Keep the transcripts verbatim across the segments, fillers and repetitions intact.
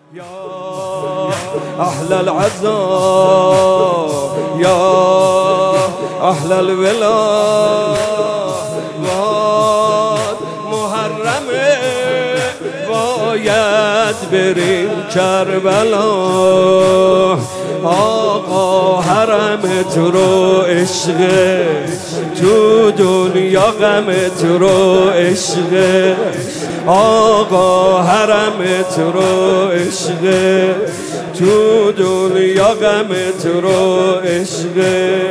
یا اهل العزا یا اهل الولا واد محرمه باید بریم کربلا. آقا حرم تو رو عشق تو دنیا غم تو رو عشق. آقا حرم تو رو عشق تو دنیا غم تو رو عشق.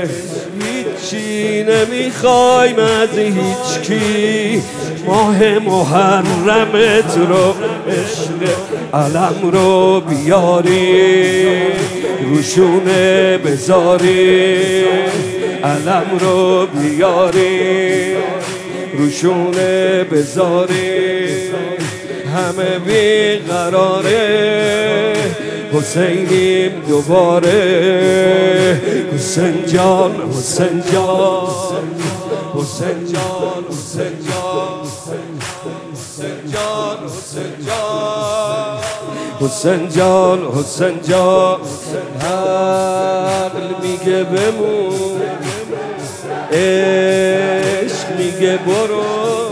هیچی نمیخوایم از هیچ کی ماه محرم تو رو عشق. علم رو بیاری روشونه بذاری علم رو بیاری روشونه بذاری. همه بیقراره حسینیم دوباره. حسین جان حسین جان حسین جان حسین جان حسین جان حسین جان حسین جان حسین جان. عقل میگه بمون عشق میگه برو.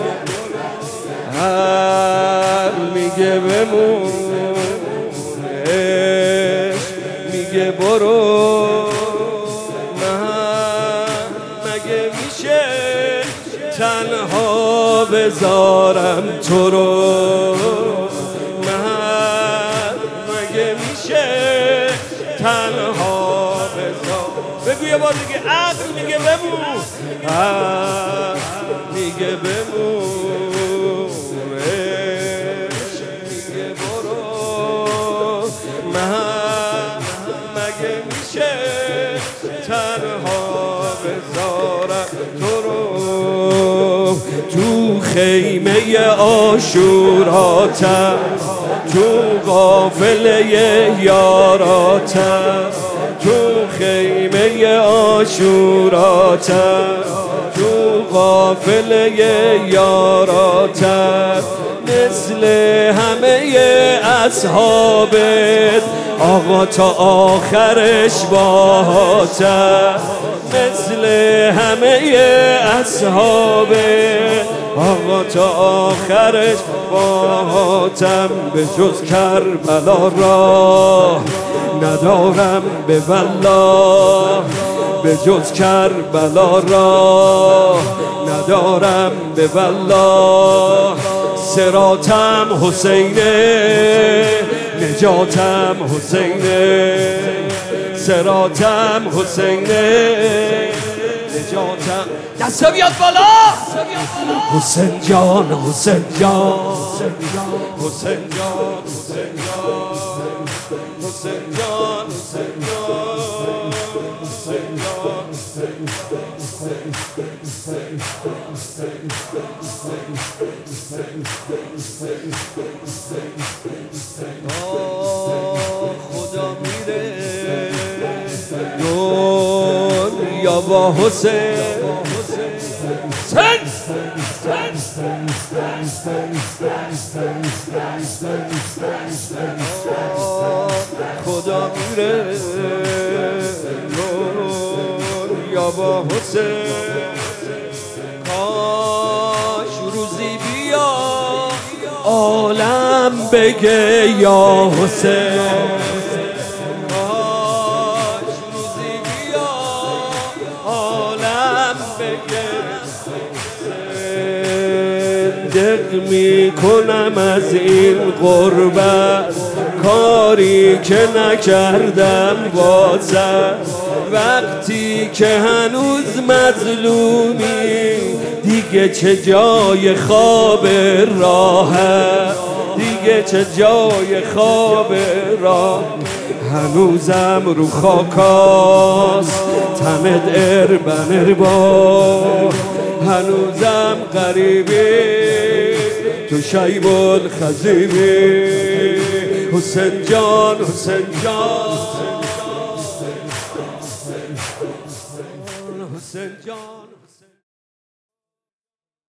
عقل میگه بمون عشق میگه برو. من مگه میشه تنها بذارم تو رو. من مگه میشه تنها بذارم. بگو یه بار دیگه. عقل میگه بمون عقل میگه بمون عشق میگه برو. من مگه میشه تنها بذارم تو رو. تو خیمه عاشوراتم تو قافله یاراتم تو خیمه عاشوراتم تو قافله یاراتم. مثل همه اصحابت آقا تا آخرش باهاتم. مثل همه اصحابت آقا تا آخرش باهاتم. به جز کربلا راه ندارم به والله. به جز کربلا راه ندارم به والله. صراطم حسینه نجاتم حسینه. صراطم حسینه نجاتم. دستا بیاد بالا. حسین جان حسین جان حسین جان حسین جان حسین جان حسین جان حسین جان. خدا میره دنیا با حسین. خدا میره دنیا با حسین. کاش روزی بیا عالم بگه یا حسین. کاش روزی بیا عالم بگه. دق می کنم از این غربت کاری که نکردم بازم. وقتی که هنوز مظلومی دیگه چه جای خواب راحت. دیگه چه جای خواب راه. هنوزم رو خاکاست تمد اربن اربا. هنوزم غریبی تو شیب الخزیبی. حسین جان حسین جان